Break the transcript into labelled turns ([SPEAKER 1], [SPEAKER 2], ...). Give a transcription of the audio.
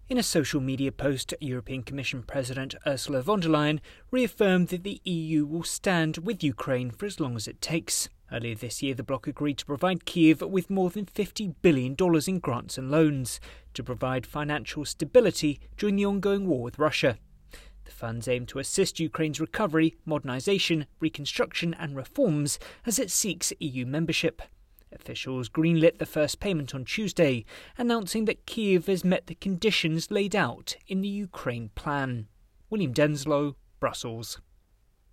[SPEAKER 1] In a social media post, European Commission President Ursula von der Leyen reaffirmed that the EU will stand with Ukraine for as long as it takes. Earlier this year, the bloc agreed to provide Kyiv with more than $50 billion in grants and loans to provide financial stability during the ongoing war with Russia. The funds aim to assist Ukraine's recovery, modernisation, reconstruction and reforms as it seeks EU membership. Officials greenlit the first payment on Tuesday, announcing that Kyiv has met the conditions laid out in the Ukraine plan. William Denslow, Brussels.